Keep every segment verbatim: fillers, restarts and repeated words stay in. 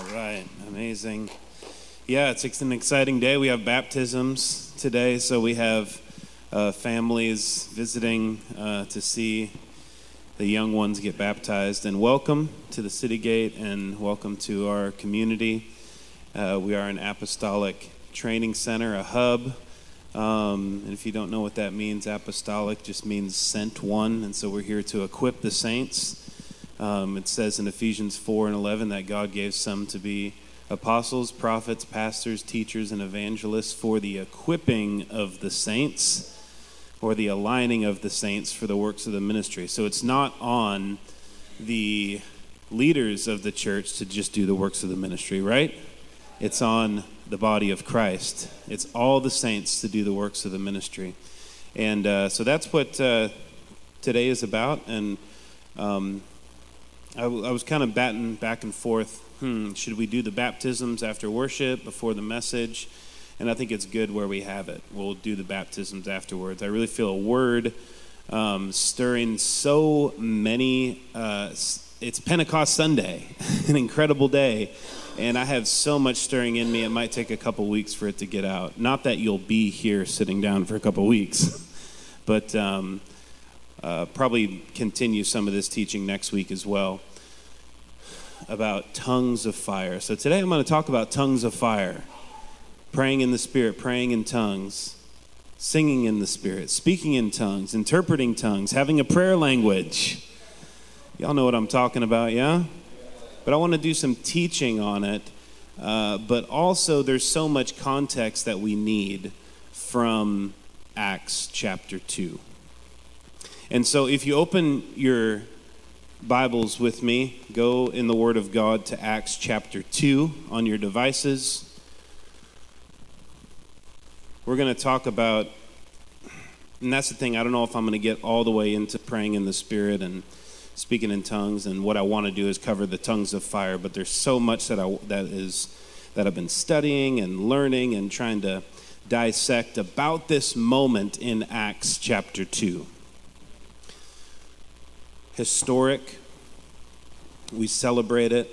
right, amazing. Yeah, it's, it's an exciting day. We have baptisms today, so we have uh, families visiting uh, to see the young ones get baptized. And welcome to the City Gate, and welcome to our community. Uh, we are an apostolic training center, a hub. Um, and if you don't know what that means, apostolic just means sent one, and so we're here to equip the saints. Um, it says in Ephesians four and eleven that God gave some to be apostles, prophets, pastors, teachers, and evangelists for the equipping of the saints, or the aligning of the saints for the works of the ministry. So it's not on the leaders of the church to just do the works of the ministry, right? It's on the body of Christ. It's all the saints to do the works of the ministry. And uh, so that's what uh, today is about. And um, I, w- I was kind of batting back and forth. Hmm, should we do the baptisms after worship, before the message? And I think it's good where we have it. We'll do the baptisms afterwards. I really feel a word um, stirring so many. Uh, it's Pentecost Sunday, an incredible day. And I have so much stirring in me, it might take a couple weeks for it to get out. Not that you'll be here sitting down for a couple weeks, but um, uh, probably continue some of this teaching next week as well about tongues of fire. So today I'm going to talk about tongues of fire, praying in the Spirit, praying in tongues, singing in the Spirit, speaking in tongues, interpreting tongues, having a prayer language. Y'all know what I'm talking about, yeah? But I want to do some teaching on it, uh, but also there's so much context that we need from Acts chapter two. And so if you open your Bibles with me, go in the Word of God to Acts chapter two on your devices. We're going to talk about, and that's the thing, I don't know if I'm going to get all the way into praying in the Spirit and speaking in tongues, and what I want to do is cover the tongues of fire, but there's so much that I that is that I've been studying and learning and trying to dissect about this moment in Acts chapter two. Historic, we celebrate it.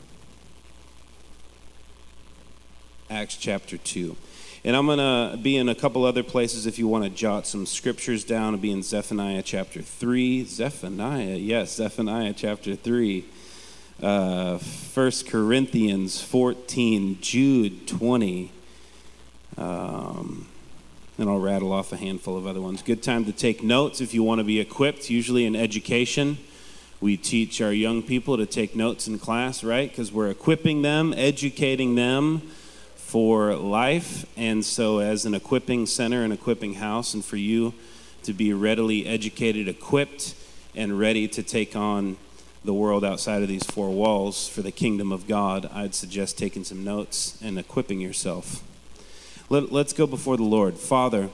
Acts chapter two. And I'm going to be in a couple other places if you want to jot some scriptures down. I'll be in Zephaniah chapter three. Zephaniah, yes, Zephaniah chapter three. Uh, First Corinthians fourteen, Jude twenty. Um, and I'll rattle off a handful of other ones. Good time to take notes if you want to be equipped. Usually in education, we teach our young people to take notes in class, right? Because we're equipping them, educating them for life. And so as an equipping center, an equipping house, and for you to be readily educated, equipped, and ready to take on the world outside of these four walls for the kingdom of God, I'd suggest taking some notes and equipping yourself. Let, let's go before the Lord. Father,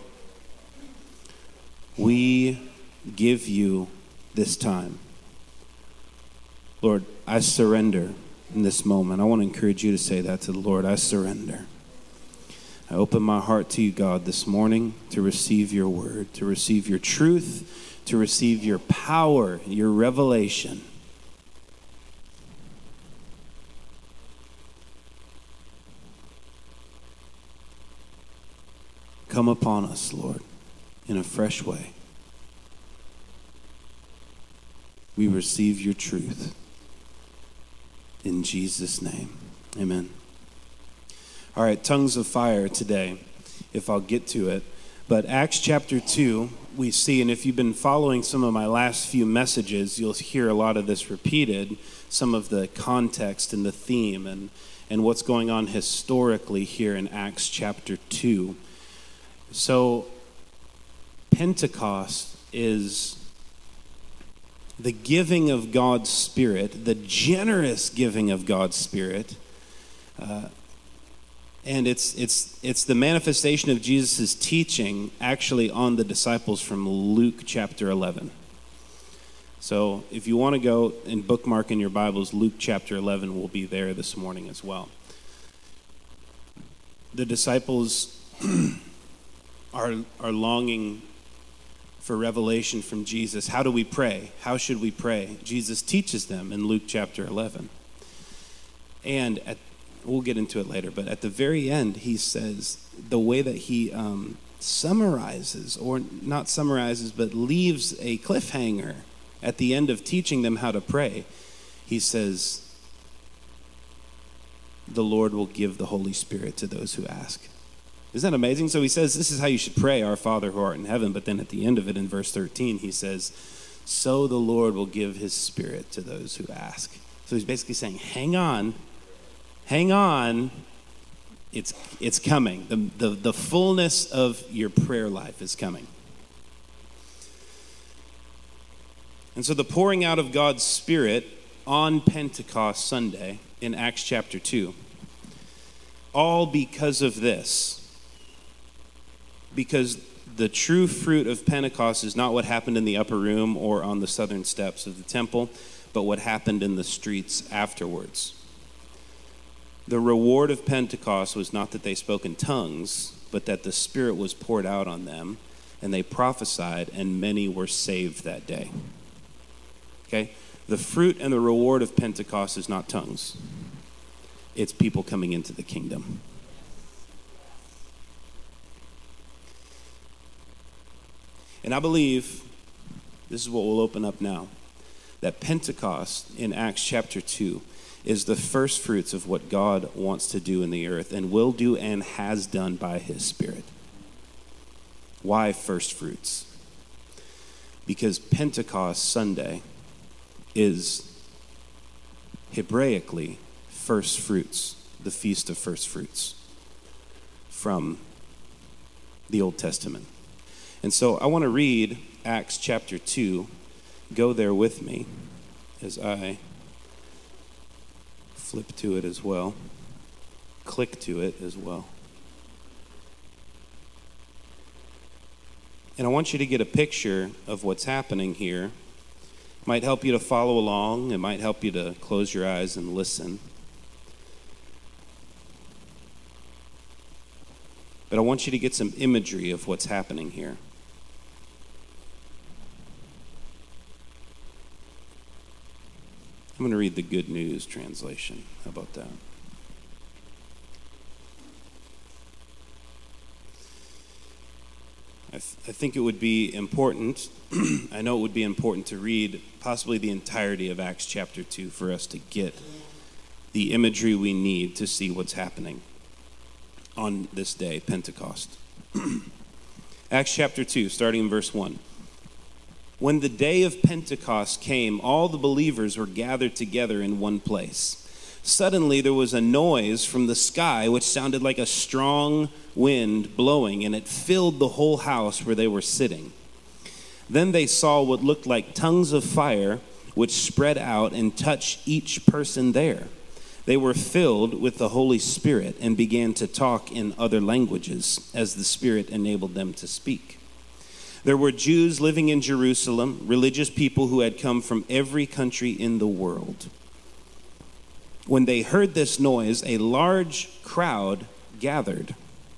we give you this time. Lord, I surrender in this moment. I want to encourage you to say that to the Lord. I surrender. I open my heart to you, God, this morning to receive your word, to receive your truth, to receive your power, your revelation. Come upon us, Lord, in a fresh way. We receive your truth. In Jesus' name, amen. All right, tongues of fire today, if I'll get to it. But Acts chapter two, we see, and if you've been following some of my last few messages, you'll hear a lot of this repeated, some of the context and the theme and, and what's going on historically here in Acts chapter two. So Pentecost is the giving of God's Spirit, the generous giving of God's Spirit, uh, and it's it's it's the manifestation of Jesus' teaching actually on the disciples from Luke chapter eleven. So if you want to go and bookmark in your Bibles, Luke chapter eleven will be there this morning as well. The disciples are are longing for revelation from Jesus. How do we pray? How should we pray? Jesus teaches them in Luke chapter eleven. And at, we'll get into it later, but at the very end, he says, the way that he um, summarizes, or not summarizes, but leaves a cliffhanger at the end of teaching them how to pray, he says, the Lord will give the Holy Spirit to those who ask. Isn't that amazing? So he says, this is how you should pray, our Father who art in heaven. But then at the end of it, in verse thirteen, he says, so the Lord will give his Spirit to those who ask. So he's basically saying, hang on, hang on. It's it's coming. The, the, the fullness of your prayer life is coming. And so the pouring out of God's Spirit on Pentecost Sunday in Acts chapter two, all because of this. Because the true fruit of Pentecost is not what happened in the upper room or on the southern steps of the temple, but what happened in the streets afterwards. The reward of Pentecost was not that they spoke in tongues, but that the Spirit was poured out on them, and they prophesied, and many were saved that day. Okay? The fruit and the reward of Pentecost is not tongues. It's people coming into the kingdom. And I believe, this is what we'll open up now, that Pentecost in Acts chapter two is the first fruits of what God wants to do in the earth and will do and has done by his Spirit. Why first fruits? Because Pentecost Sunday is Hebraically first fruits, the feast of first fruits from the Old Testament. And so I want to read Acts chapter two. Go there with me as I flip to it as well, click to it as well. And I want you to get a picture of what's happening here. It might help you to follow along. It might help you to close your eyes and listen. But I want you to get some imagery of what's happening here. I'm going to read the Good News translation. How about that? I, th- I think it would be important, I know it would be important to read possibly the entirety of Acts chapter two for us to get the imagery we need to see what's happening on this day, Pentecost. Acts chapter two, starting in verse one. When the day of Pentecost came, all the believers were gathered together in one place. Suddenly there was a noise from the sky which sounded like a strong wind blowing, and it filled the whole house where they were sitting. Then they saw what looked like tongues of fire which spread out and touched each person there. They were filled with the Holy Spirit and began to talk in other languages as the Spirit enabled them to speak. There were Jews living in Jerusalem, religious people who had come from every country in the world. When they heard this noise, a large crowd gathered.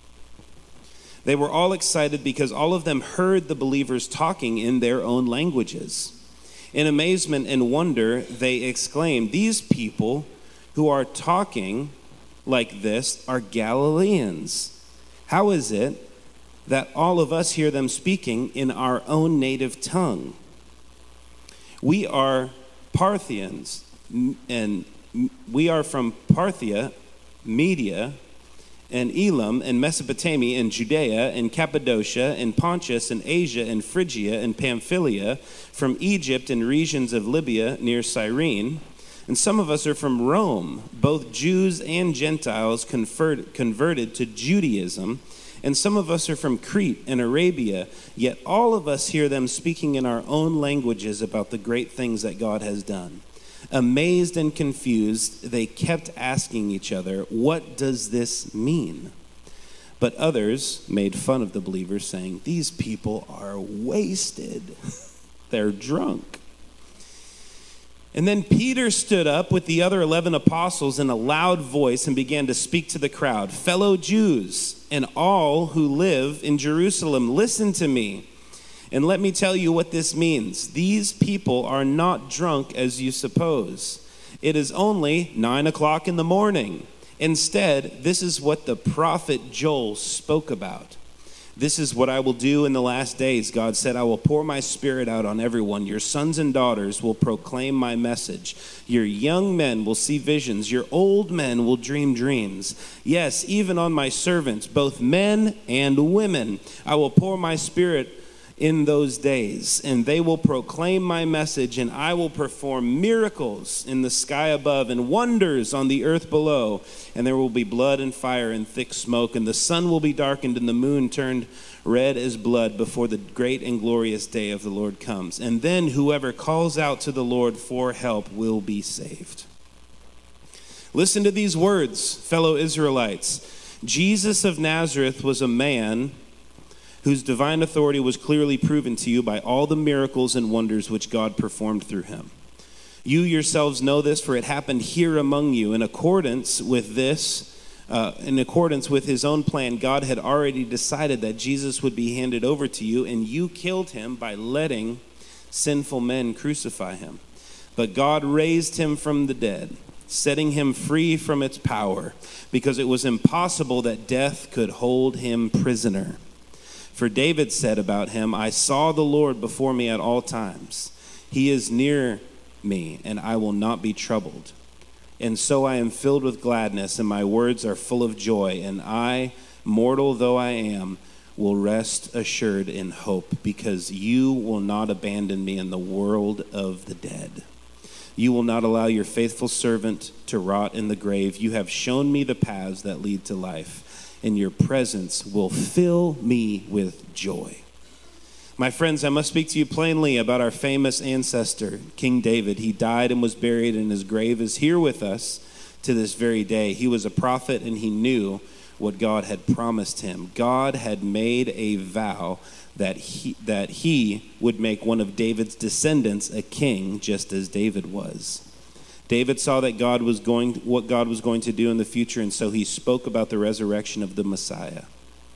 They were all excited because all of them heard the believers talking in their own languages. In amazement and wonder, they exclaimed, "These people who are talking like this are Galileans. How is it that all of us hear them speaking in our own native tongue? We are Parthians, and we are from Parthia, Media, and Elam, and Mesopotamia, and Judea, and Cappadocia, and Pontus, and Asia, and Phrygia, and Pamphylia, from Egypt and regions of Libya near Cyrene. And some of us are from Rome, both Jews and Gentiles convert, converted to Judaism. And some of us are from Crete and Arabia, yet all of us hear them speaking in our own languages about the great things that God has done." Amazed and confused, they kept asking each other, "What does this mean?" But others made fun of the believers, saying, "These people are wasted. They're drunk." And then Peter stood up with the other eleven apostles in a loud voice and began to speak to the crowd. "Fellow Jews and all who live in Jerusalem, listen to me. And let me tell you what this means. These people are not drunk as you suppose. It is only nine o'clock in the morning. Instead, this is what the prophet Joel spoke about. This is what I will do in the last days. God said, I will pour my spirit out on everyone. Your sons and daughters will proclaim my message. Your young men will see visions. Your old men will dream dreams. Yes, even on my servants, both men and women, I will pour my spirit in those days, and they will proclaim my message, and I will perform miracles in the sky above and wonders on the earth below. And there will be blood and fire and thick smoke, and the sun will be darkened and the moon turned red as blood before the great and glorious day of the Lord comes. And then whoever calls out to the Lord for help will be saved. Listen to these words, fellow Israelites. Jesus of Nazareth was a man whose divine authority was clearly proven to you by all the miracles and wonders which God performed through him. You yourselves know this, for it happened here among you. In accordance with this, uh, in accordance with his own plan, God had already decided that Jesus would be handed over to you, and you killed him by letting sinful men crucify him. But God raised him from the dead, setting him free from its power, because it was impossible that death could hold him prisoner. For David said about him, I saw the Lord before me at all times. He is near me, and I will not be troubled. And so I am filled with gladness, and my words are full of joy. And I, mortal though I am, will rest assured in hope, because you will not abandon me in the world of the dead. You will not allow your faithful servant to rot in the grave. You have shown me the paths that lead to life, and your presence will fill me with joy. My friends, I must speak to you plainly about our famous ancestor, King David. He died and was buried, and his grave is here with us to this very day. He was a prophet, and he knew what God had promised him. God had made a vow that he, that he would make one of David's descendants a king, just as David was. David saw that God was going, what God was going to do in the future, and so he spoke about the resurrection of the Messiah.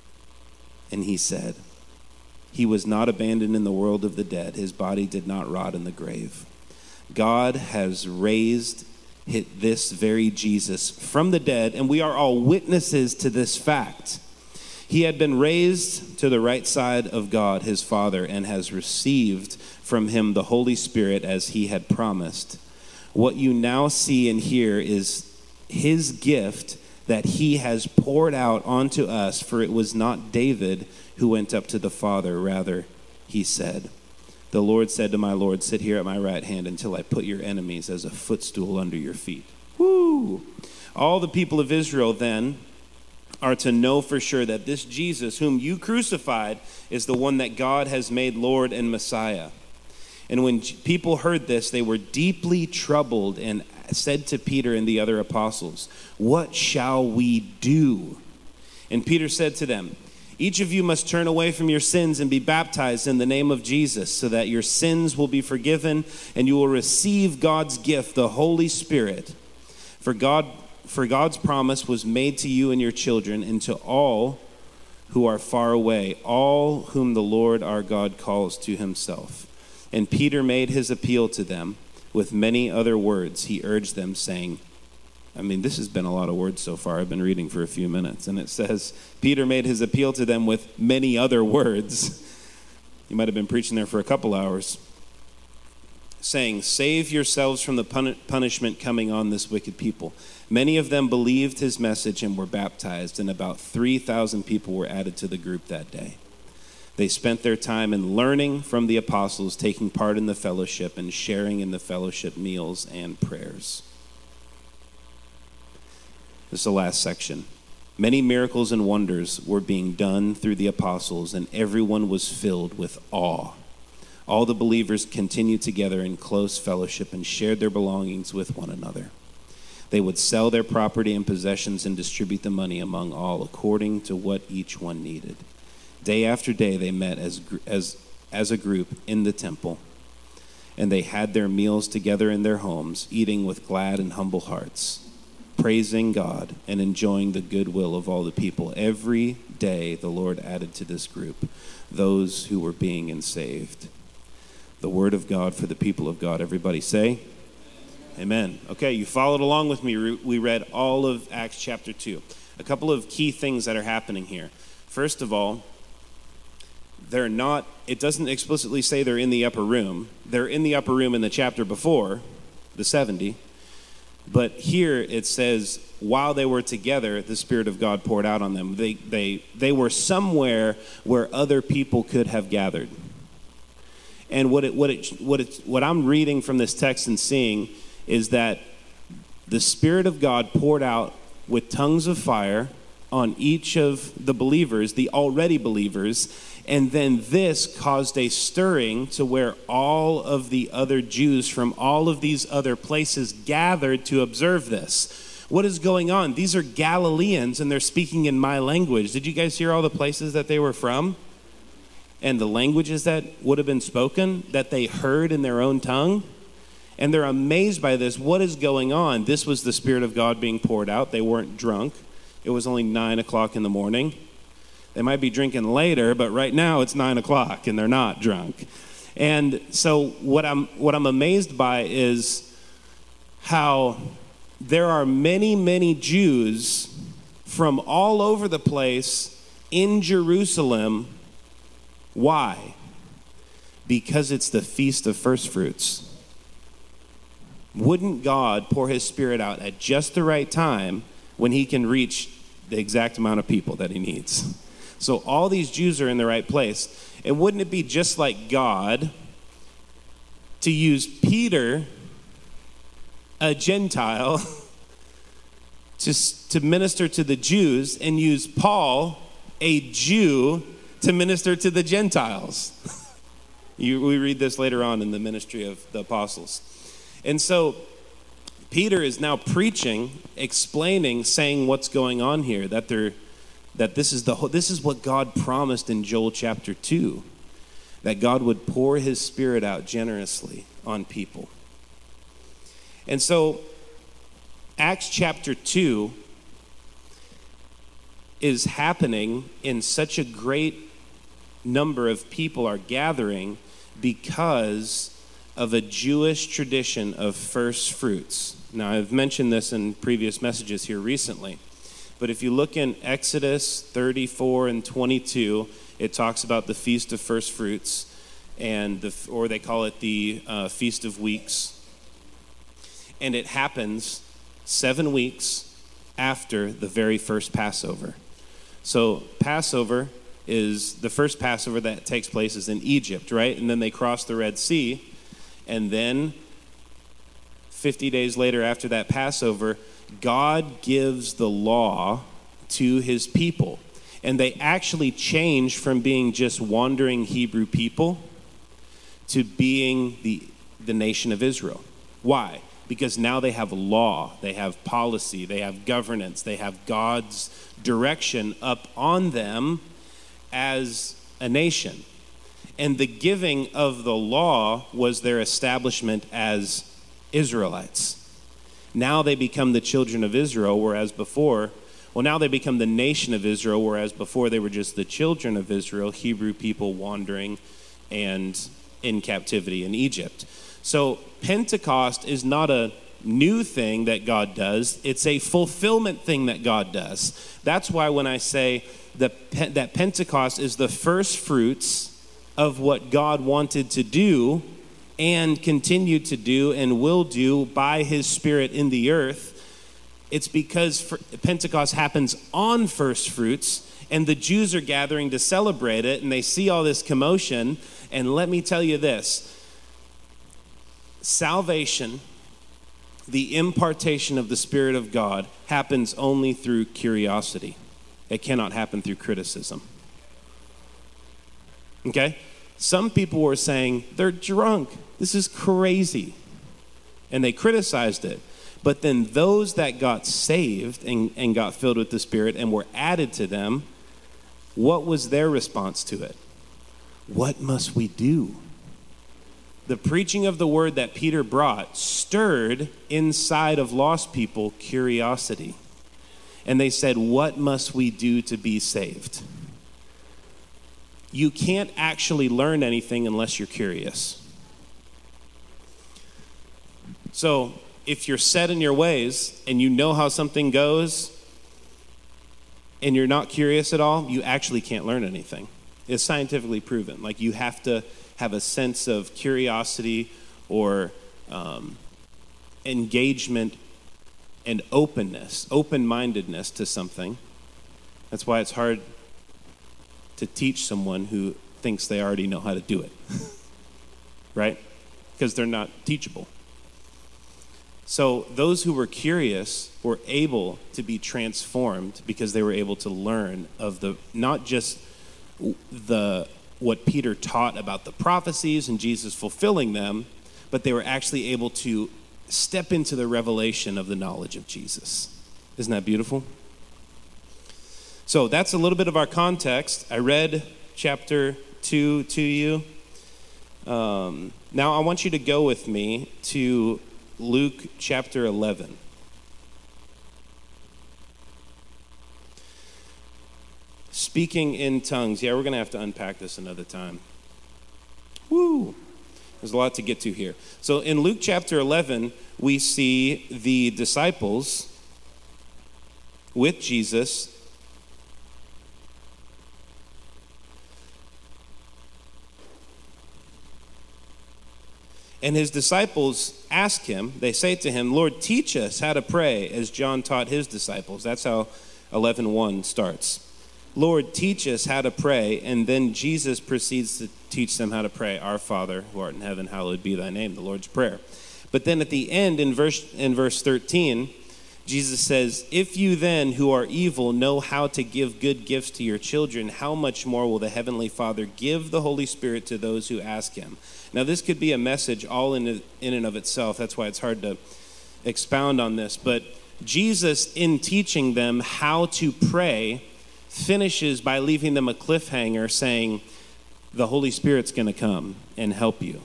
And he said, he was not abandoned in the world of the dead. His body did not rot in the grave. God has raised this very Jesus from the dead, and we are all witnesses to this fact. He had been raised to the right side of God, his Father, and has received from him the Holy Spirit as he had promised. What you now see and hear is his gift that he has poured out onto us, for it was not David who went up to the Father. Rather, he said, the Lord said to my Lord, sit here at my right hand until I put your enemies as a footstool under your feet. Woo! All the people of Israel then are to know for sure that this Jesus whom you crucified is the one that God has made Lord and Messiah. And when people heard this, they were deeply troubled and said to Peter and the other apostles, what shall we do? And Peter said to them, each of you must turn away from your sins and be baptized in the name of Jesus, so that your sins will be forgiven and you will receive God's gift, the Holy Spirit. For God, for God's promise was made to you and your children, and to all who are far away, all whom the Lord our God calls to himself. And Peter made his appeal to them with many other words. He urged them, saying, I mean, this has been a lot of words so far. I've been reading for a few minutes. And it says, Peter made his appeal to them with many other words. You might have been preaching there for a couple hours. Saying, save yourselves from the pun- punishment coming on this wicked people. Many of them believed his message and were baptized, and about three thousand people were added to the group that day. They spent their time in learning from the apostles, taking part in the fellowship, and sharing in the fellowship meals and prayers. This is the last section. Many miracles and wonders were being done through the apostles, and everyone was filled with awe. All the believers continued together in close fellowship and shared their belongings with one another. They would sell their property and possessions and distribute the money among all according to what each one needed. Day after day they met as as as a group in the temple, and they had their meals together in their homes, eating with glad and humble hearts, praising God and enjoying the goodwill of all the people. Every day the Lord added to this group those who were being saved. The word of God for the people of God. Everybody say, Amen. Okay, you followed along with me. We read all of Acts chapter two. A couple of key things that are happening here. First of all, they're not, it doesn't explicitly say they're in the upper room. They're in the upper room in the chapter before, the seventy. But here it says, while they were together, the Spirit of God poured out on them. They, they, they were somewhere where other people could have gathered. And what it, what it, what it, what I'm reading from this text and seeing is that the Spirit of God poured out with tongues of fire on each of the believers, the already believers, and then this caused a stirring to where all of the other Jews from all of these other places gathered to observe this. What is going on? These are Galileans, and they're speaking in my language. Did you guys hear all the places that they were from? And the languages that would have been spoken, that they heard in their own tongue? And they're amazed by this. What is going on? This was the Spirit of God being poured out. They weren't drunk. It was only nine o'clock in the morning. They might be drinking later, but right now it's nine o'clock and they're not drunk. And so what I'm what I'm amazed by is how there are many, many Jews from all over the place in Jerusalem. Why? Because it's the Feast of First Fruits. Wouldn't God pour his Spirit out at just the right time when he can reach the exact amount of people that he needs? So all these Jews are in the right place. And wouldn't it be just like God to use Peter, a Gentile, to, to minister to the Jews, and use Paul, a Jew, to minister to the Gentiles? you, we read this later on in the ministry of the apostles. And so Peter is now preaching, explaining, saying what's going on here, that they're that this is the this is what God promised in Joel chapter two, that God would pour his Spirit out generously on people. And so Acts chapter two is happening in such a great number of people are gathering because of a Jewish tradition of first fruits. Now, I've mentioned this in previous messages here recently. But if you look in Exodus thirty-four and twenty-two, it talks about the Feast of First Fruits, and the, or they call it the uh, Feast of Weeks. And it happens seven weeks after the very first Passover. So Passover is, the first Passover that takes place is in Egypt, right? And then they cross the Red Sea, and then fifty days later after that Passover, God gives the law to his people. And they actually change from being just wandering Hebrew people to being the, the nation of Israel. Why? Because now they have law, they have policy, they have governance, they have God's direction up on them as a nation. And the giving of the law was their establishment as Israelites. Now they become the children of Israel, whereas before, well, now they become the nation of Israel, whereas before they were just the children of Israel, Hebrew people wandering and in captivity in Egypt. So Pentecost is not a new thing that God does. It's a fulfillment thing that God does. That's why when I say that, that Pentecost is the first fruits of what God wanted to do and continue to do and will do by his Spirit in the earth, it's because Pentecost happens on first fruits, and the Jews are gathering to celebrate it, and they see all this commotion. And let me tell you this, salvation, the impartation of the Spirit of God, happens only through curiosity. It cannot happen through criticism. Okay? Some people were saying, they're drunk. This is crazy. And they criticized it. But then those that got saved and, and got filled with the Spirit and were added to them, what was their response to it? What must we do? The preaching of the word that Peter brought stirred inside of lost people curiosity. And they said, what must we do to be saved? You can't actually learn anything unless you're curious. So if you're set in your ways and you know how something goes and you're not curious at all, you actually can't learn anything. It's scientifically proven. Like, you have to have a sense of curiosity or um, engagement and openness, open-mindedness to something. That's why it's hard to teach someone who thinks they already know how to do it, right? Because they're not teachable. So those who were curious were able to be transformed because they were able to learn of the, not just the what Peter taught about the prophecies and Jesus fulfilling them, but they were actually able to step into the revelation of the knowledge of Jesus. Isn't that beautiful? So that's a little bit of our context. I read chapter two to you. Um, now I want you to go with me to Luke chapter eleven. Speaking in tongues. Yeah, we're going to have to unpack this another time. Woo! There's a lot to get to here. So in Luke chapter eleven, we see the disciples with Jesus and his disciples ask him, they say to him, Lord, teach us how to pray as John taught his disciples. That's how eleven one starts. Lord, teach us how to pray. And then Jesus proceeds to teach them how to pray. Our Father, who art in heaven, hallowed be thy name, the Lord's Prayer. But then at the end, in verse in verse thirteen, Jesus says, if you then, who are evil, know how to give good gifts to your children, how much more will the Heavenly Father give the Holy Spirit to those who ask him? Now, this could be a message all in, in and of itself. That's why it's hard to expound on this. But Jesus, in teaching them how to pray, finishes by leaving them a cliffhanger saying, the Holy Spirit's going to come and help you.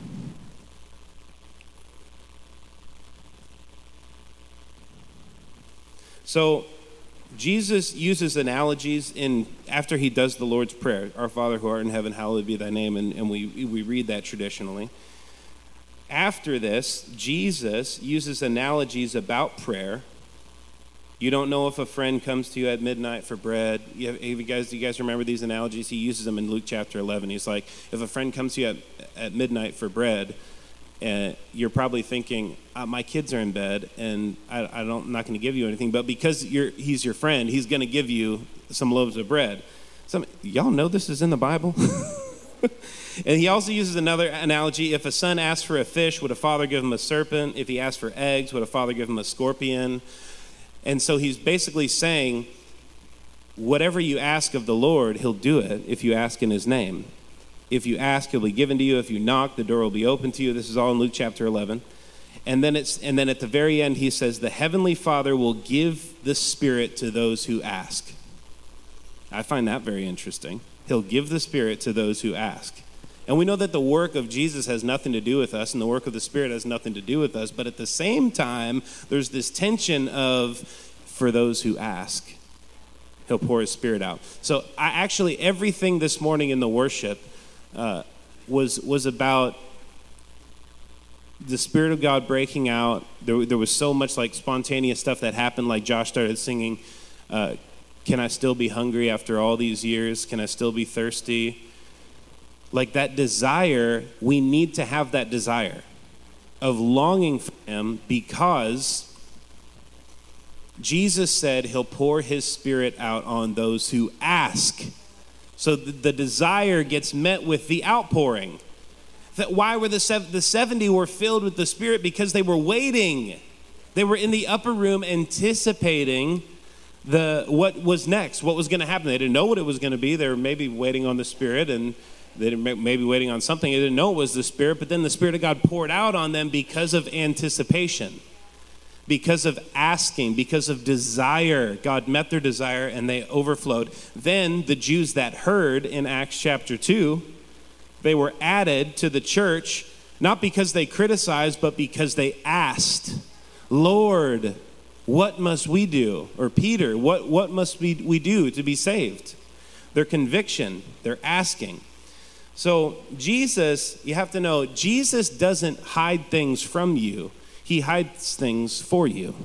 So Jesus uses analogies in after he does the Lord's Prayer, our Father who art in heaven, hallowed be thy name, and, and we, we read that traditionally. After this, Jesus uses analogies about prayer. You don't know if a friend comes to you at midnight for bread. You, have, you guys, do you guys remember these analogies? He uses them in Luke chapter eleven. He's like, if a friend comes to you at, at midnight for bread, and you're probably thinking, uh, my kids are in bed, and I, I don't, I'm not going to give you anything. But because you're, he's your friend, he's going to give you some loaves of bread. Some, y'all know this is in the Bible? And he also uses another analogy. If a son asks for a fish, would a father give him a serpent? If he asks for eggs, would a father give him a scorpion? And so he's basically saying, whatever you ask of the Lord, he'll do it if you ask in his name. If you ask, he'll be given to you. If you knock, the door will be open to you. This is all in Luke chapter eleven. And then it's and then at the very end, he says, the Heavenly Father will give the Spirit to those who ask. I find that very interesting. He'll give the Spirit to those who ask. And we know that the work of Jesus has nothing to do with us, and the work of the Spirit has nothing to do with us. But at the same time, there's this tension of, for those who ask, he'll pour his Spirit out. So I actually, everything this morning in the worship uh, was was about the Spirit of God breaking out. There, there was so much like spontaneous stuff that happened, like Josh started singing, uh, can I still be hungry after all these years? Can I still be thirsty? Like that desire, we need to have that desire of longing for him, because Jesus said he'll pour his Spirit out on those who ask. So the, the desire gets met with the outpouring. That why were the sev- the seventy were filled with the Spirit? Because they were waiting. They were in the upper room anticipating the what was next, what was going to happen. They didn't know what it was going to be. They were maybe waiting on the Spirit, and they were maybe waiting on something. They didn't know it was the Spirit, but then the Spirit of God poured out on them because of anticipation, because of asking, because of desire. God met their desire, and they overflowed. Then the Jews that heard in Acts chapter two, they were added to the church, not because they criticized, but because they asked, Lord, what must we do? Or Peter, what, what must we, we do to be saved? Their conviction, their asking. So Jesus, you have to know, Jesus doesn't hide things from you. He hides things for you.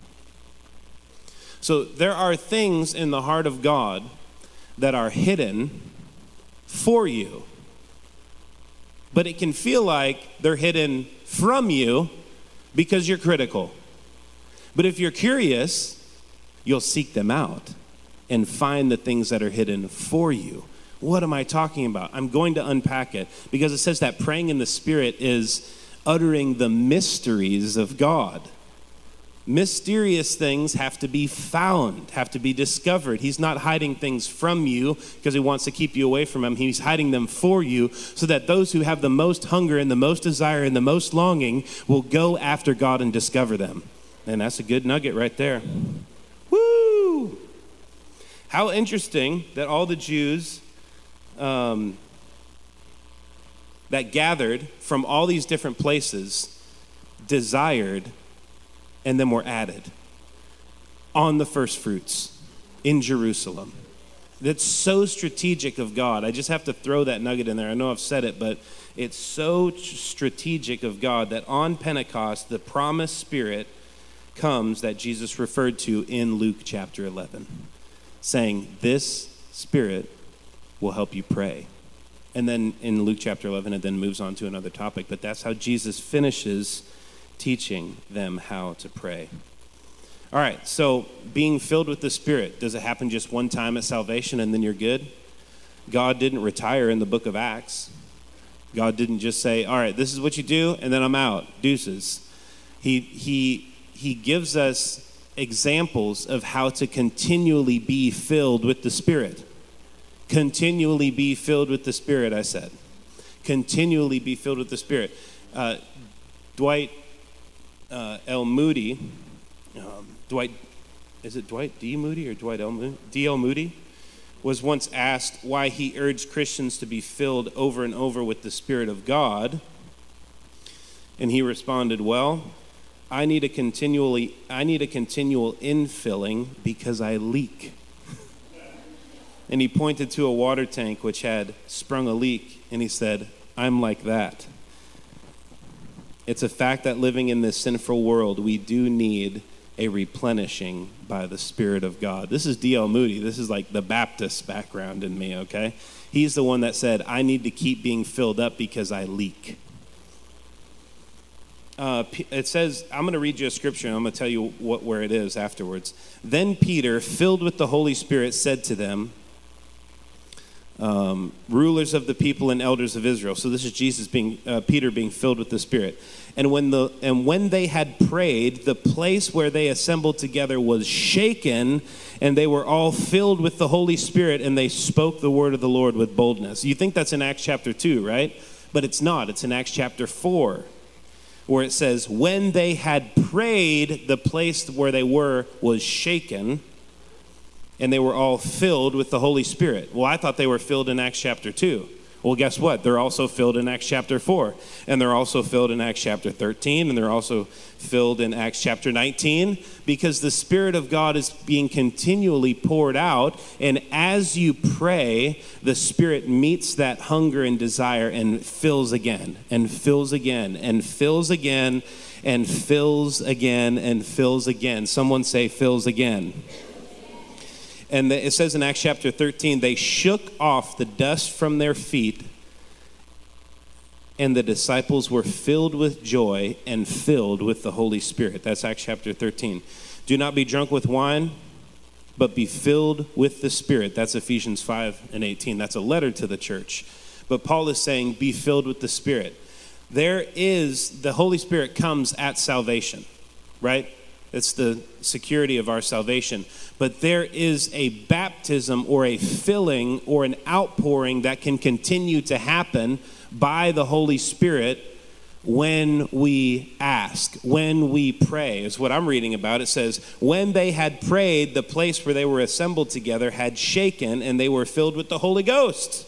So there are things in the heart of God that are hidden for you. But it can feel like they're hidden from you because you're critical. But if you're curious, you'll seek them out and find the things that are hidden for you. What am I talking about? I'm going to unpack it because it says that praying in the Spirit is uttering the mysteries of God. Mysterious things have to be found, have to be discovered. He's not hiding things from you because he wants to keep you away from him. He's hiding them for you so that those who have the most hunger and the most desire and the most longing will go after God and discover them. And that's a good nugget right there. Woo! How interesting that all the Jews um, that gathered from all these different places desired and then were added on the first fruits in Jerusalem. That's so strategic of God. I just have to throw that nugget in there. I know I've said it, but it's so strategic of God that on Pentecost, the promised Spirit comes that Jesus referred to in Luke chapter eleven, saying, this Spirit will help you pray. And then in Luke chapter eleven, it then moves on to another topic, but that's how Jesus finishes teaching them how to pray. All right, so being filled with the Spirit, does it happen just one time at salvation and then you're good? God didn't retire in the book of Acts. God didn't just say, all right, this is what you do, and then I'm out, deuces. He, he, he gives us examples of how to continually be filled with the Spirit. Continually be filled with the Spirit, I said. Continually be filled with the Spirit. Uh, Dwight Uh, L. Moody, um, Dwight, is it Dwight D. Moody or Dwight L. Moody? D L. Moody was once asked why he urged Christians to be filled over and over with the Spirit of God. And he responded, well, I need a continually, I need a continual infilling because I leak. And he pointed to a water tank which had sprung a leak, and he said, I'm like that. It's a fact that living in this sinful world, we do need a replenishing by the Spirit of God. This is D L. Moody. This is like the Baptist background in me, okay? He's the one that said, I need to keep being filled up because I leak. Uh, it says, I'm going to read you a scripture, and I'm going to tell you what where it is afterwards. Then Peter, filled with the Holy Spirit, said to them, Um, rulers of the people and elders of Israel. So this is Jesus being, uh, Peter being filled with the Spirit. And when the and when they had prayed, the place where they assembled together was shaken, and they were all filled with the Holy Spirit, and they spoke the word of the Lord with boldness. You think that's in Acts chapter two, right? But it's not. It's in Acts chapter four, where it says, when they had prayed, the place where they were was shaken, and they were all filled with the Holy Spirit. Well, I thought they were filled in Acts chapter two. Well, guess what? They're also filled in Acts chapter four. And they're also filled in Acts chapter thirteen. And they're also filled in Acts chapter nineteen. Because the Spirit of God is being continually poured out. And as you pray, the Spirit meets that hunger and desire and fills again, and fills again, and fills again, and fills again, and fills again. Someone say, fills again. And it says in Acts chapter thirteen, they shook off the dust from their feet, and the disciples were filled with joy and filled with the Holy Spirit. That's Acts chapter thirteen. Do not be drunk with wine, but be filled with the Spirit. That's Ephesians five and eighteen. That's a letter to the church. But Paul is saying, be filled with the Spirit. There is, the Holy Spirit comes at salvation, right? It's the security of our salvation. But there is a baptism or a filling or an outpouring that can continue to happen by the Holy Spirit when we ask, when we pray, is what I'm reading about. It says, when they had prayed, the place where they were assembled together had shaken, and they were filled with the Holy Ghost.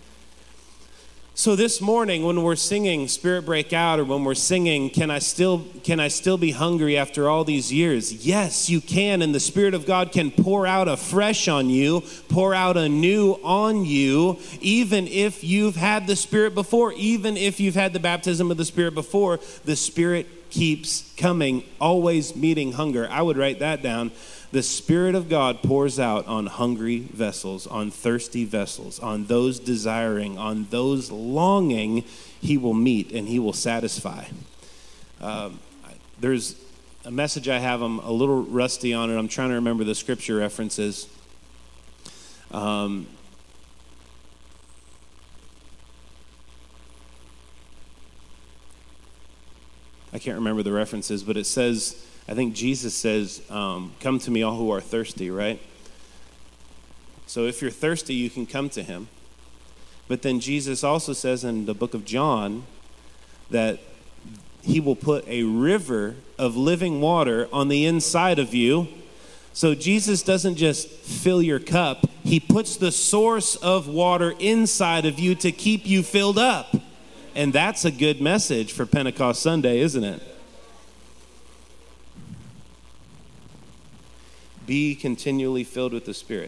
So this morning, when we're singing Spirit Break Out, or when we're singing, can I still can I still be hungry after all these years? Yes, you can, and the Spirit of God can pour out afresh on you, pour out anew on you, even if you've had the Spirit before, even if you've had the baptism of the Spirit before, the Spirit keeps coming, always meeting hunger. I would write that down. The Spirit of God pours out on hungry vessels, on thirsty vessels, on those desiring, on those longing. He will meet and he will satisfy. Um, there's a message I have. I'm a little rusty on it. I'm trying to remember the scripture references. Um, I can't remember the references, but it says, I think Jesus says, um, come to me all who are thirsty, right? So if you're thirsty, you can come to him. But then Jesus also says in the book of John that he will put a river of living water on the inside of you. So Jesus doesn't just fill your cup. He puts the source of water inside of you to keep you filled up. And that's a good message for Pentecost Sunday, isn't it? Be continually filled with the Spirit.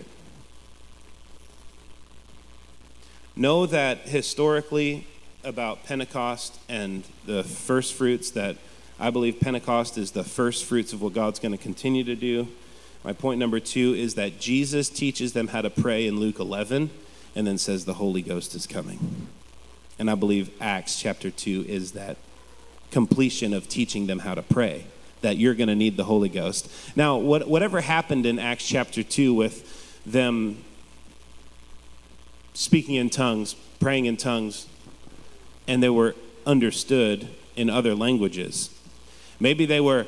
Know that historically about Pentecost and the first fruits, that I believe Pentecost is the first fruits of what God's going to continue to do. My point number two is that Jesus teaches them how to pray in Luke eleven and then says the Holy Ghost is coming. And I believe Acts chapter two is that completion of teaching them how to pray, that you're going to need the Holy Ghost. Now, what, whatever happened in Acts chapter two with them speaking in tongues, praying in tongues, and they were understood in other languages. Maybe they were,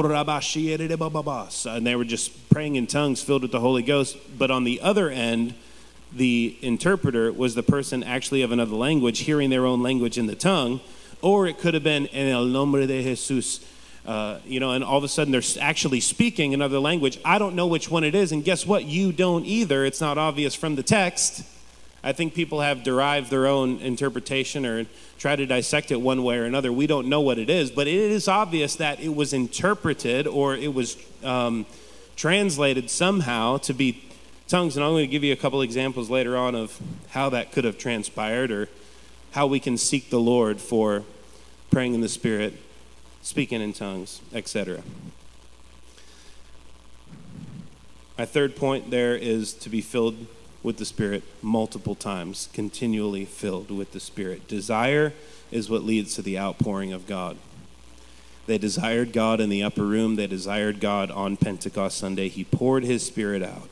and they were just praying in tongues filled with the Holy Ghost, but on the other end, the interpreter was the person actually of another language, hearing their own language in the tongue, or it could have been en el nombre de Jesús, uh, you know, and all of a sudden they're actually speaking another language. I don't know which one it is, and guess what? You don't either. It's not obvious from the text. I think people have derived their own interpretation or try to dissect it one way or another. We don't know what it is, but it is obvious that it was interpreted or it was um, translated somehow to be tongues. And I'm going to give you a couple examples later on of how that could have transpired or how we can seek the Lord for praying in the Spirit, speaking in tongues, et cetera. My third point there is to be filled with the Spirit multiple times, continually filled with the Spirit. Desire is what leads to the outpouring of God. They desired God in the upper room. They desired God on Pentecost Sunday. He poured his Spirit out.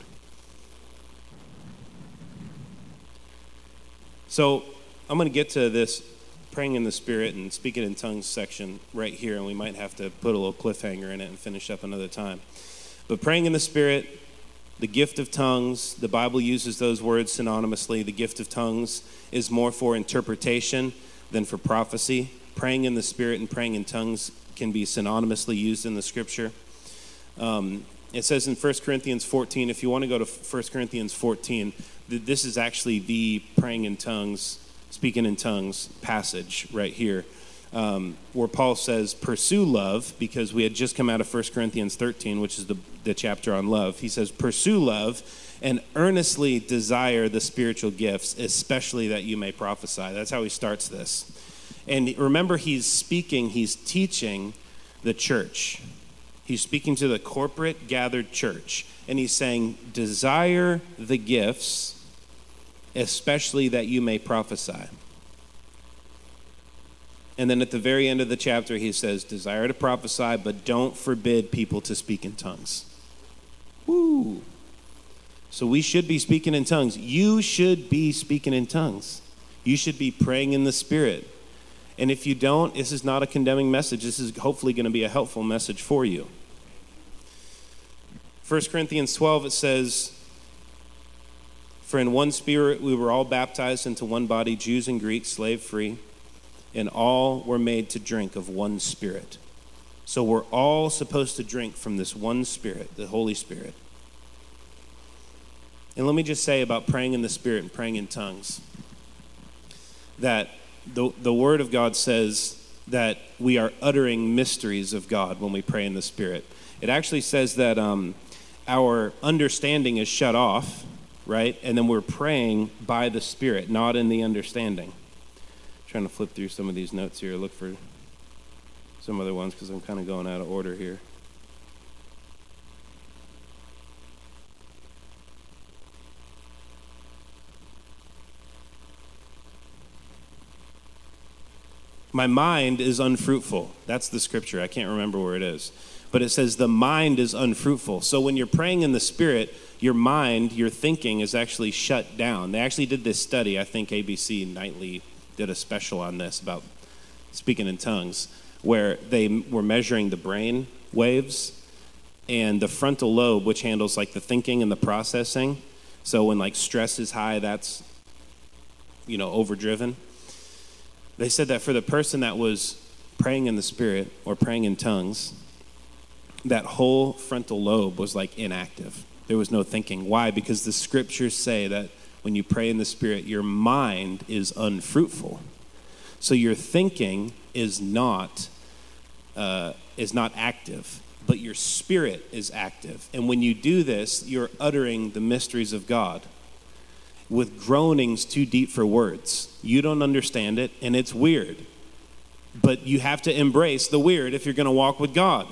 So I'm going to get to this praying in the Spirit and speaking in tongues section right here, and we might have to put a little cliffhanger in it and finish up another time. But praying in the Spirit, the gift of tongues, the Bible uses those words synonymously. The gift of tongues is more for interpretation than for prophecy. Praying in the Spirit and praying in tongues can be synonymously used in the Scripture. Um, it says in First Corinthians fourteen, if you want to go to First Corinthians fourteen, this is actually the praying in tongues, speaking in tongues passage right here, um, where Paul says, pursue love, because we had just come out of First Corinthians thirteen, which is the, the chapter on love. He says, pursue love and earnestly desire the spiritual gifts, especially that you may prophesy. That's how he starts this. And remember, he's speaking, he's teaching the church. He's speaking to the corporate gathered church. And he's saying, desire the gifts, especially that you may prophesy. And then at the very end of the chapter, he says, desire to prophesy, but don't forbid people to speak in tongues. Woo! So we should be speaking in tongues. You should be speaking in tongues. You should be praying in the Spirit. And if you don't, this is not a condemning message. This is hopefully going to be a helpful message for you. First Corinthians twelve, it says, for in one Spirit we were all baptized into one body, Jews and Greeks, slave free, and all were made to drink of one Spirit. So we're all supposed to drink from this one Spirit, the Holy Spirit. And let me just say about praying in the Spirit and praying in tongues, that the, the Word of God says that we are uttering mysteries of God when we pray in the Spirit. It actually says that um, our understanding is shut off, right? And then we're praying by the Spirit, not in the understanding. I'm trying to flip through some of these notes here, look for some other ones because I'm kind of going out of order here. My mind is unfruitful. That's the scripture. I can't remember where it is. But it says the mind is unfruitful. So when you're praying in the Spirit, your mind, your thinking is actually shut down. They actually did this study. I think A B C Nightly did a special on this about speaking in tongues, where they were measuring the brain waves and the frontal lobe, which handles like the thinking and the processing. So when like stress is high, that's, you know, overdriven. They said that for the person that was praying in the Spirit or praying in tongues, that whole frontal lobe was like inactive. There was no thinking. Why? Because the scriptures say that when you pray in the Spirit, your mind is unfruitful. So your thinking is not uh, is not active, but your spirit is active. And when you do this, you're uttering the mysteries of God with groanings too deep for words. You don't understand it, and it's weird. But you have to embrace the weird if you're going to walk with God.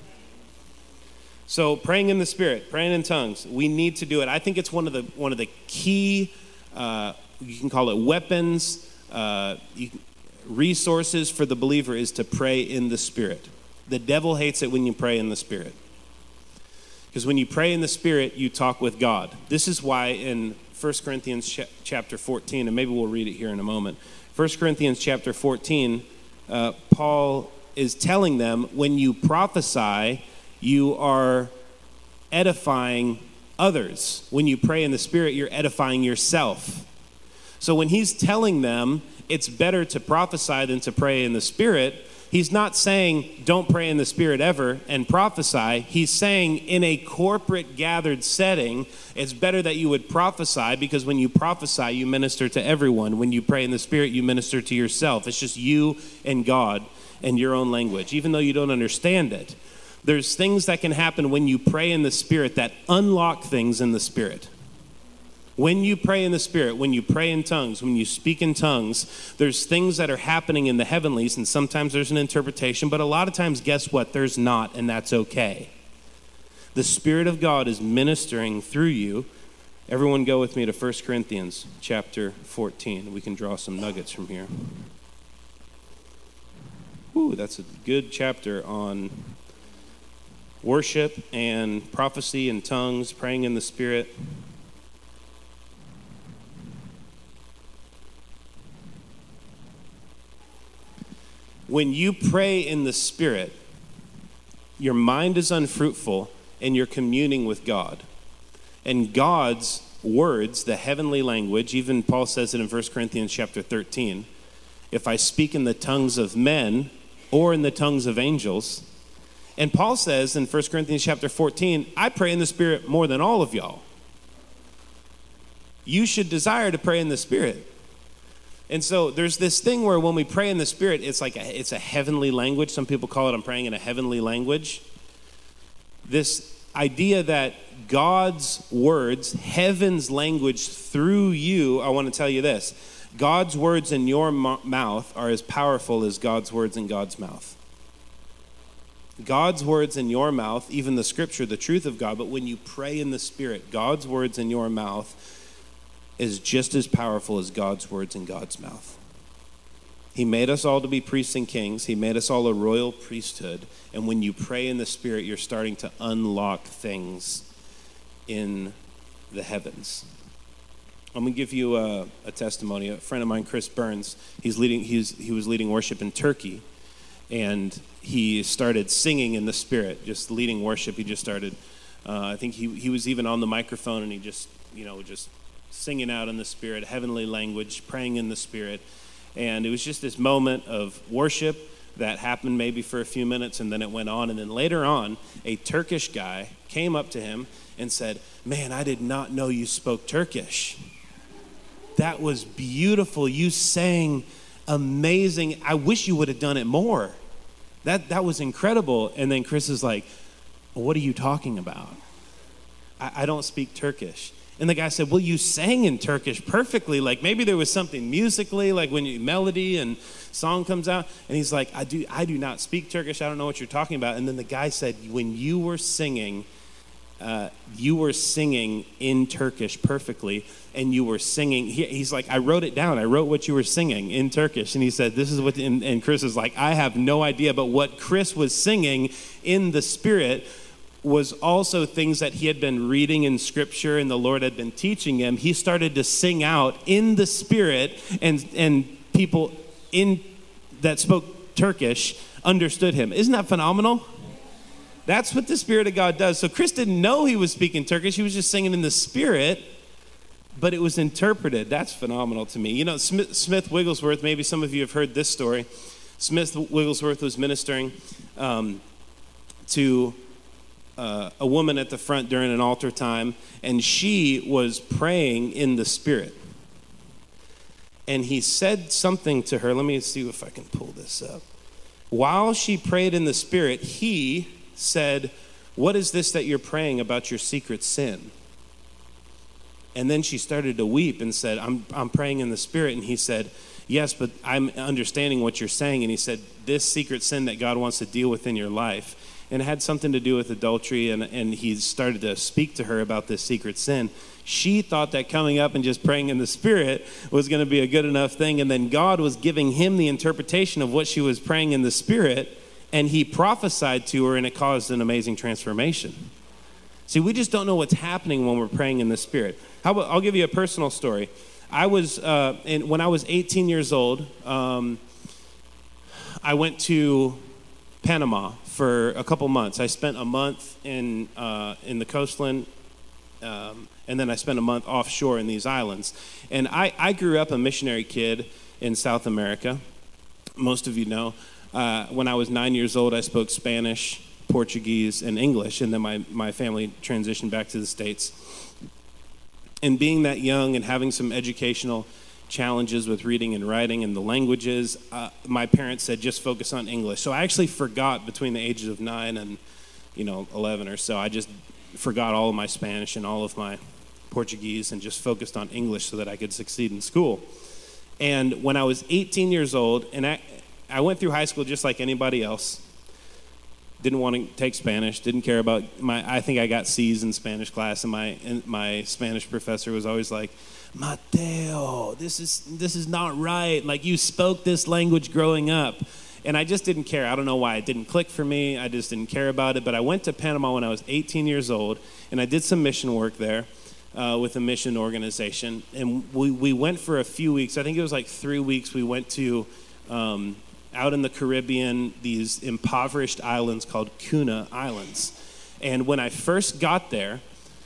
So praying in the Spirit, praying in tongues, we need to do it. I think it's one of the one of the key, uh, you can call it weapons, uh, you, resources for the believer is to pray in the Spirit. The devil hates it when you pray in the Spirit. Because when you pray in the Spirit, you talk with God. This is why in First Corinthians ch- chapter fourteen, and maybe we'll read it here in a moment. First Corinthians chapter fourteen, uh, Paul is telling them, when you prophesy, you are edifying others. When you pray in the Spirit, you're edifying yourself. So when he's telling them it's better to prophesy than to pray in the Spirit, he's not saying don't pray in the Spirit ever and prophesy. He's saying in a corporate gathered setting, it's better that you would prophesy, because when you prophesy, you minister to everyone. When you pray in the Spirit, you minister to yourself. It's just you and God and your own language, even though you don't understand it. There's things that can happen when you pray in the Spirit that unlock things in the Spirit. When you pray in the Spirit, when you pray in tongues, when you speak in tongues, there's things that are happening in the heavenlies, and sometimes there's an interpretation, but a lot of times, guess what? There's not, and that's okay. The Spirit of God is ministering through you. Everyone go with me to First Corinthians chapter fourteen. We can draw some nuggets from here. Ooh, that's a good chapter on worship and prophecy and tongues, praying in the Spirit. When you pray in the Spirit, your mind is unfruitful and you're communing with God. And God's words, the heavenly language, even Paul says it in First Corinthians chapter thirteen, if I speak in the tongues of men or in the tongues of angels. And Paul says in First Corinthians chapter fourteen, I pray in the Spirit more than all of y'all. You should desire to pray in the Spirit. And so there's this thing where when we pray in the Spirit, it's like a, it's a heavenly language. Some people call it I'm praying in a heavenly language. This idea that God's words, heaven's language through you, I want to tell you this. God's words in your m- mouth are as powerful as God's words in God's mouth. God's words in your mouth, even the scripture, the truth of God, but when you pray in the Spirit, God's words in your mouth is just as powerful as God's words in God's mouth. He made us all to be priests and kings. He made us all a royal priesthood. And when you pray in the Spirit, you're starting to unlock things in the heavens. I'm going to give you a, a testimony. A friend of mine, Chris Burns, he's leading. He's, he was leading worship in Turkey. And he started singing in the Spirit, just leading worship. He just started, uh, I think he, he was even on the microphone, and he just, you know, just singing out in the Spirit, heavenly language, praying in the Spirit. And it was just this moment of worship that happened maybe for a few minutes, and then it went on. And then later on, a Turkish guy came up to him and said, man, I did not know you spoke Turkish. That was beautiful. You sang amazing. I wish you would have done it more. That that was incredible. And then Chris is like, well, what are you talking about? I, I don't speak Turkish. And the guy said, well, you sang in Turkish perfectly. Like maybe there was something musically, like when you melody and song comes out. And he's like, I do, I do not speak Turkish. I don't know what you're talking about. And then the guy said, when you were singing, uh, you were singing in Turkish perfectly. And you were singing, he, he's like, I wrote it down. I wrote what you were singing in Turkish. And he said, this is what, and, and Chris is like, I have no idea. But what Chris was singing in the Spirit was also things that he had been reading in Scripture and the Lord had been teaching him. He started to sing out in the Spirit, and and people in that spoke Turkish understood him. Isn't that phenomenal? That's what the Spirit of God does. So Chris didn't know he was speaking Turkish. He was just singing in the Spirit, but it was interpreted. That's phenomenal to me. You know, Smith, Smith Wigglesworth, maybe some of you have heard this story. Smith Wigglesworth was ministering um, to Uh, a woman at the front during an altar time, and she was praying in the Spirit. And he said something to her. Let me see if I can pull this up. While she prayed in the Spirit, he said, what is this that you're praying about your secret sin? And then she started to weep and said, I'm, I'm praying in the Spirit. And he said, yes, but I'm understanding what you're saying. And he said, this secret sin that God wants to deal with in your life. And it had something to do with adultery, and, and he started to speak to her about this secret sin. She thought that coming up and just praying in the Spirit was going to be a good enough thing, and then God was giving him the interpretation of what she was praying in the Spirit, and he prophesied to her, and it caused an amazing transformation. See, we just don't know what's happening when we're praying in the Spirit. How about, I'll give you a personal story. I was, uh, in, when I was eighteen years old, um, I went to Panama for a couple months. I spent a month in uh, in the coastline, um, and then I spent a month offshore in these islands. And I, I grew up a missionary kid in South America. Most of you know. Uh, when I was nine years old, I spoke Spanish, Portuguese, and English, and then my, my family transitioned back to the States. And being that young and having some educational challenges with reading and writing and the languages, uh, my parents said, just focus on English. So I actually forgot between the ages of nine and, you know, eleven or so. I just forgot all of my Spanish and all of my Portuguese and just focused on English so that I could succeed in school. And when I was eighteen years old, and I, I went through high school just like anybody else, didn't want to take Spanish, didn't care about my, I think I got C's in Spanish class, and my and my Spanish professor was always like, Mateo, this is this is not right. Like, you spoke this language growing up. And I just didn't care. I don't know why. It didn't click for me. I just didn't care about it. But I went to Panama when I was eighteen years old, and I did some mission work there uh, with a mission organization. And we, we went for a few weeks. I think it was like three weeks. We went to, um, out in the Caribbean, these impoverished islands called Cuna Islands. And when I first got there,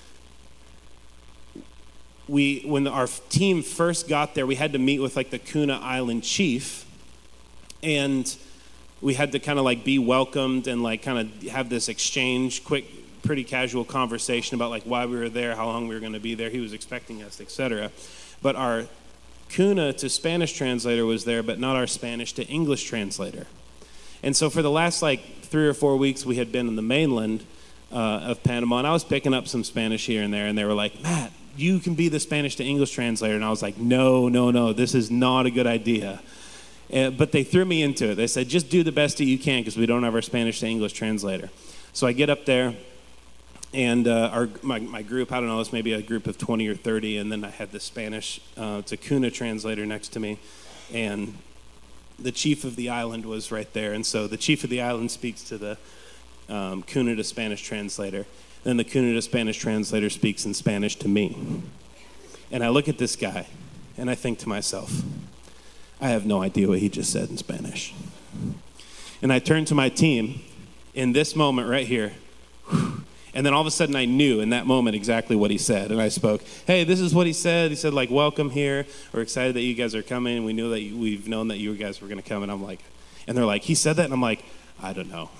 We, when our team first got there, we had to meet with like the Cuna Island chief, and we had to kind of like be welcomed and like kind of have this exchange, quick, pretty casual conversation about like why we were there, how long we were going to be there. He was expecting us, et cetera. But our Cuna to Spanish translator was there, but not our Spanish to English translator. And so for the last like three or four weeks, we had been in the mainland uh, of Panama, and I was picking up some Spanish here and there, and they were like, Matt, you can be the Spanish to English translator. And I was like, no, no, no, this is not a good idea. Uh, but they threw me into it. They said, just do the best that you can because we don't have our Spanish to English translator. So I get up there, and uh, our my, my group, I don't know, it's maybe a group of twenty or thirty, and then I had the Spanish uh, to Cuna translator next to me, and the chief of the island was right there. And so the chief of the island speaks to the um, Cuna to Spanish translator. Then the Cuna to Spanish translator speaks in Spanish to me. And I look at this guy, and I think to myself, I have no idea what he just said in Spanish. And I turn to my team in this moment right here, and then all of a sudden I knew in that moment exactly what he said. And I spoke, hey, this is what he said. He said, like, welcome here. We're excited that you guys are coming. And we knew that you, we've known that you guys were going to come. And I'm like, and they're like, he said that? And I'm like, I don't know.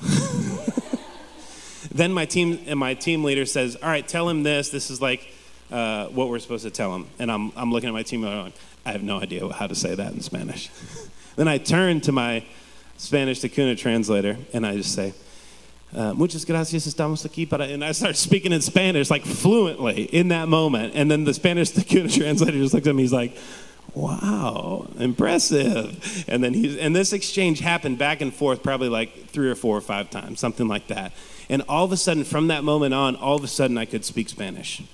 Then my team and my team leader says, all right, tell him this. This is like uh, what we're supposed to tell him. And I'm I'm looking at my team and I'm like, I have no idea how to say that in Spanish. Then I turn to my Spanish to Cuna translator and I just say, uh, muchas gracias, estamos aquí para, and I started speaking in Spanish, like fluently in that moment. And then the Spanish translator just looked at me, he's like, wow, impressive. And then he's, and this exchange happened back and forth probably like three or four or five times, something like that. And all of a sudden, from that moment on, all of a sudden I could speak Spanish.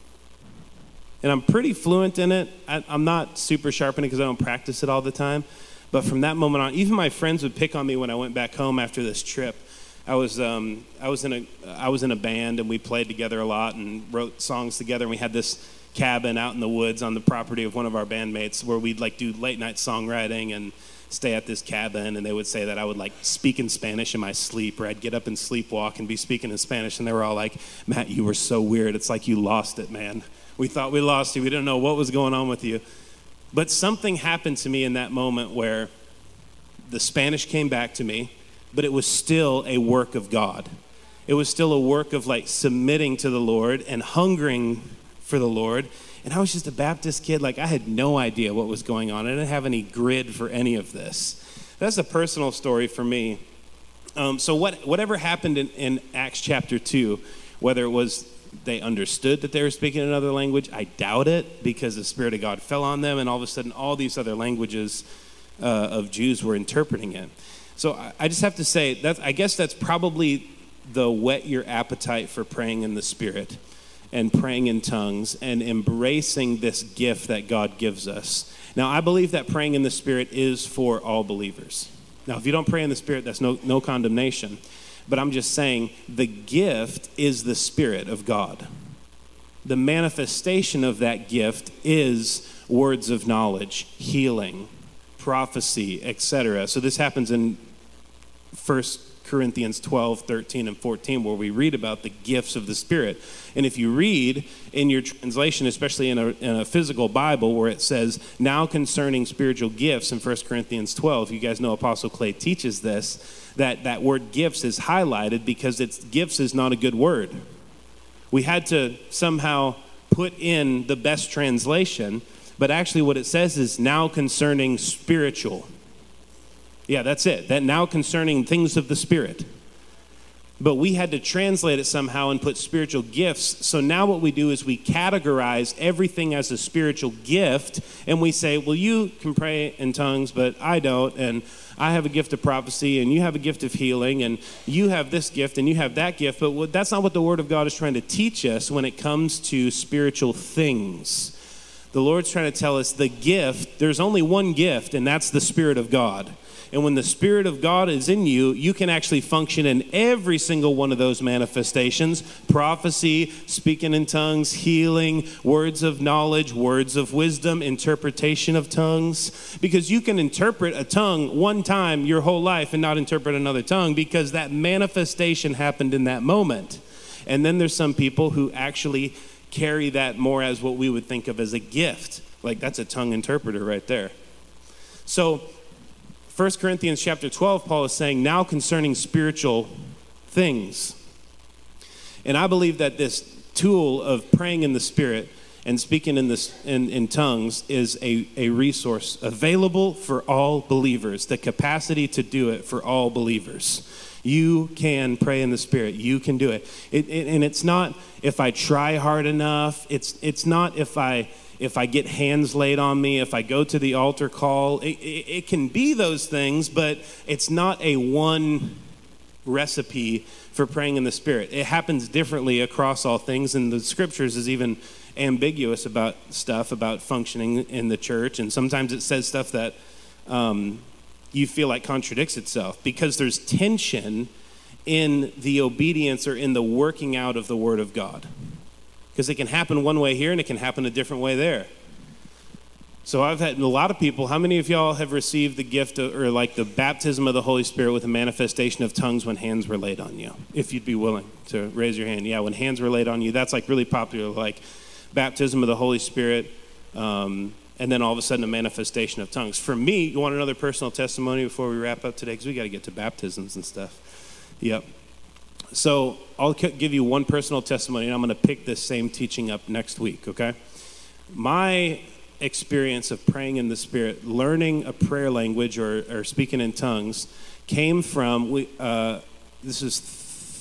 And I'm pretty fluent in it. I, I'm not super sharp in it because I don't practice it all the time. But from that moment on, even my friends would pick on me when I went back home after this trip. I was um, I was in a I was in a band, and we played together a lot and wrote songs together. And we had this cabin out in the woods on the property of one of our bandmates where we'd like do late night songwriting and stay at this cabin. And they would say that I would like speak in Spanish in my sleep, or I'd get up and sleepwalk and be speaking in Spanish. And they were all like, "Matt, you were so weird. It's like you lost it, man. We thought we lost you. We didn't know what was going on with you." But something happened to me in that moment where the Spanish came back to me, but it was still a work of God. It was still a work of like submitting to the Lord and hungering for the Lord. And I was just a Baptist kid. Like I had no idea what was going on. I didn't have any grid for any of this. That's a personal story for me. Um, so what, whatever happened in, in Acts chapter two, whether it was they understood that they were speaking another language, I doubt it, because the Spirit of God fell on them, and all of a sudden all these other languages uh, of Jews were interpreting it. So I, I just have to say, that I guess that's probably the whet your appetite for praying in the Spirit and praying in tongues and embracing this gift that God gives us. Now, I believe that praying in the Spirit is for all believers. Now, if you don't pray in the Spirit, that's no, no condemnation. But I'm just saying the gift is the Spirit of God. The manifestation of that gift is words of knowledge, healing, prophecy, et cetera. So this happens in First Corinthians twelve, thirteen, and fourteen, where we read about the gifts of the Spirit. And if you read in your translation, especially in a, in a physical Bible, where it says, now concerning spiritual gifts in First Corinthians twelve, you guys know Apostle Clay teaches this, that that word gifts is highlighted because it's gifts is not a good word. We had to somehow put in the best translation, but actually what it says is now concerning spiritual. Yeah, that's it. That now concerning things of the Spirit. But we had to translate it somehow and put spiritual gifts. So now what we do is we categorize everything as a spiritual gift, and we say, well, you can pray in tongues, but I don't, and I have a gift of prophecy, and you have a gift of healing, and you have this gift, and you have that gift. But what, that's not what the Word of God is trying to teach us when it comes to spiritual things. The Lord's trying to tell us the gift, there's only one gift, and that's the Spirit of God. And when the Spirit of God is in you, you can actually function in every single one of those manifestations: prophecy, speaking in tongues, healing, words of knowledge, words of wisdom, interpretation of tongues. Because you can interpret a tongue one time your whole life and not interpret another tongue, because that manifestation happened in that moment. And then there's some people who actually carry that more as what we would think of as a gift. Like, that's a tongue interpreter right there. So First Corinthians chapter twelve, Paul is saying, now concerning spiritual things. And I believe that this tool of praying in the Spirit and speaking in, this, in, in tongues is a, a resource available for all believers, the capacity to do it for all believers. You can pray in the Spirit. You can do it. It, it and it's not if I try hard enough. It's, it's not if I... if I get hands laid on me, if I go to the altar call. It, it, it can be those things, but it's not a one recipe for praying in the Spirit. It happens differently across all things, and the Scriptures is even ambiguous about stuff, about functioning in the church, and sometimes it says stuff that um, you feel like contradicts itself, because there's tension in the obedience or in the working out of the Word of God. Because it can happen one way here and it can happen a different way there. So I've had a lot of people, how many of y'all have received the gift of, or like the baptism of the Holy Spirit with a manifestation of tongues when hands were laid on you? If you'd be willing to raise your hand. Yeah, when hands were laid on you, that's like really popular, like baptism of the Holy Spirit, um, and then all of a sudden a manifestation of tongues. For me, you want another personal testimony before we wrap up today? Because we got to get to baptisms and stuff. Yep. So I'll give you one personal testimony, and I'm going to pick this same teaching up next week, okay? My experience of praying in the Spirit, learning a prayer language or, or speaking in tongues, came from, we, uh, this is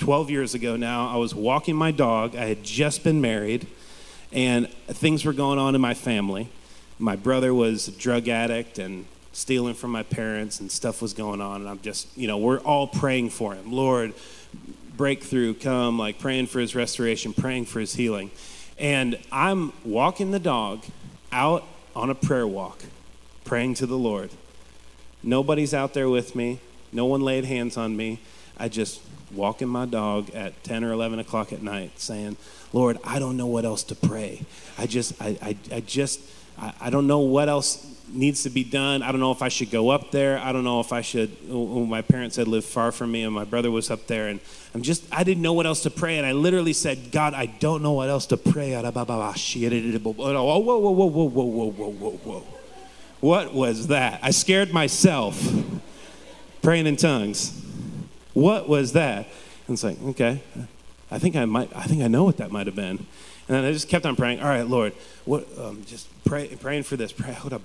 twelve years ago now. I was walking my dog. I had just been married, and things were going on in my family. My brother was a drug addict and stealing from my parents, and stuff was going on. And I'm just, you know, we're all praying for him. Lord, breakthrough, come, like praying for his restoration, praying for his healing. And I'm walking the dog out on a prayer walk, praying to the Lord. Nobody's out there with me. No one laid hands on me. I just walking my dog at ten or eleven o'clock at night saying, Lord, I don't know what else to pray. I just, I, I, I just, I, I don't know what else needs to be done. I don't know if I should go up there. I don't know if I should, when my parents had lived far from me and my brother was up there, and I'm just, I didn't know what else to pray. And I literally said, God, I don't know what else to pray. Whoa, whoa, whoa, whoa, whoa, whoa, whoa, whoa, whoa, whoa. What was that? I scared myself praying in tongues. What was that? And it's like, okay, I think I might, I think I know what that might have been. And then I just kept on praying. All right, Lord, what? Um, just pray, praying for this. Pray. Oh,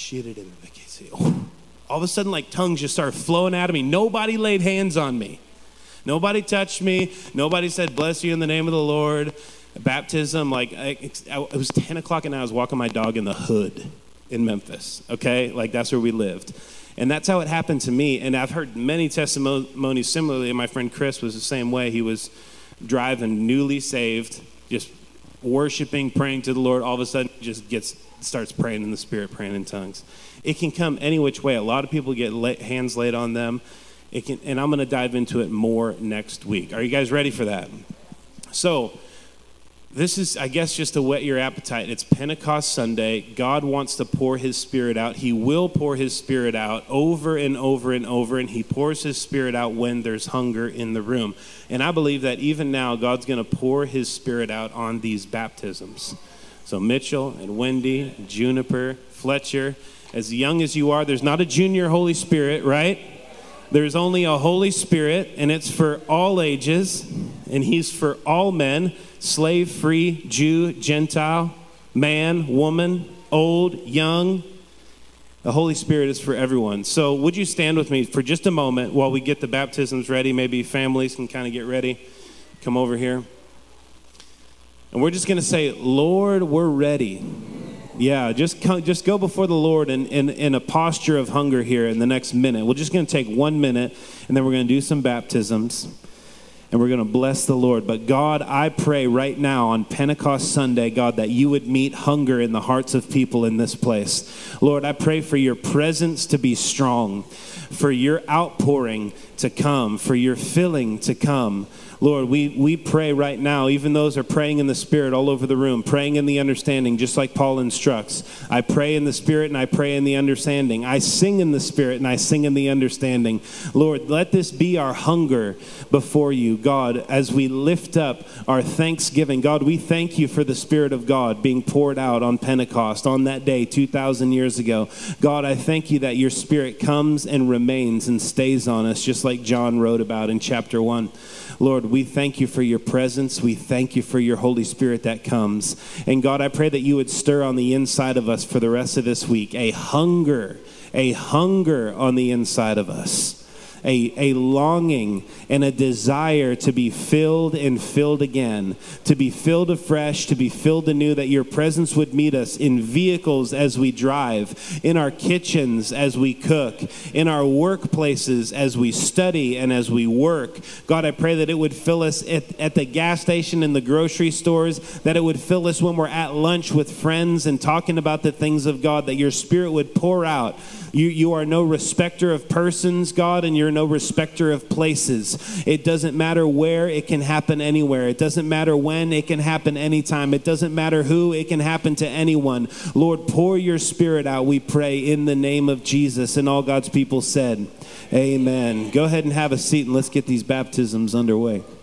all of a sudden, like tongues just started flowing out of me. Nobody laid hands on me. Nobody touched me. Nobody said, bless you in the name of the Lord. Baptism, like I, it was ten o'clock and I was walking my dog in the hood in Memphis. Okay, like that's where we lived. And that's how it happened to me. And I've heard many testimonies similarly. My friend Chris was the same way. He was driving, newly saved, just worshiping, praying to the Lord. All of a sudden, just gets starts praying in the Spirit, praying in tongues. It can come any which way. A lot of people get lay, hands laid on them. It can, and I'm going to dive into it more next week. Are you guys ready for that? So, this is, I guess, just to whet your appetite. It's Pentecost Sunday. God wants to pour his Spirit out. He will pour his Spirit out over and over and over, and he pours his Spirit out when there's hunger in the room. And I believe that even now, God's going to pour his Spirit out on these baptisms. So Mitchell and Wendy, Juniper, Fletcher, as young as you are, there's not a junior Holy Spirit, right? There's only a Holy Spirit, and it's for all ages, and he's for all men, slave, free, Jew, Gentile, man, woman, old, young. The Holy Spirit is for everyone. So would you stand with me for just a moment while we get the baptisms ready? Maybe families can kind of get ready. Come over here. And we're just going to say, Lord, we're ready. Yeah, just come, just go before the Lord in, in, in a posture of hunger here in the next minute. We're just going to take one minute, and then we're going to do some baptisms, and we're going to bless the Lord. But God, I pray right now on Pentecost Sunday, God, that you would meet hunger in the hearts of people in this place. Lord, I pray for your presence to be strong, for your outpouring to come, for your filling to come. Lord, we, we pray right now, even those are praying in the Spirit all over the room, praying in the understanding, just like Paul instructs. I pray in the Spirit and I pray in the understanding. I sing in the Spirit and I sing in the understanding. Lord, let this be our hunger before you, God, as we lift up our thanksgiving. God, we thank you for the Spirit of God being poured out on Pentecost on that day two thousand years ago. God, I thank you that your Spirit comes and remains and stays on us, just like John wrote about in chapter one. Lord, we thank you for your presence. We thank you for your Holy Spirit that comes. And God, I pray that you would stir on the inside of us for the rest of this week, a hunger, a hunger on the inside of us. A, a longing and a desire to be filled and filled again, to be filled afresh, to be filled anew, that your presence would meet us in vehicles as we drive, in our kitchens as we cook, in our workplaces as we study and as we work. God, I pray that it would fill us at, at the gas station, in the grocery stores, that it would fill us when we're at lunch with friends and talking about the things of God, that your Spirit would pour out. You, you are no respecter of persons, God, and you're no respecter of places. It doesn't matter where, it can happen anywhere. It doesn't matter when, it can happen anytime. It doesn't matter who, it can happen to anyone. Lord, pour your Spirit out, we pray, in the name of Jesus. And all God's people said, amen. Go ahead and have a seat and let's get these baptisms underway.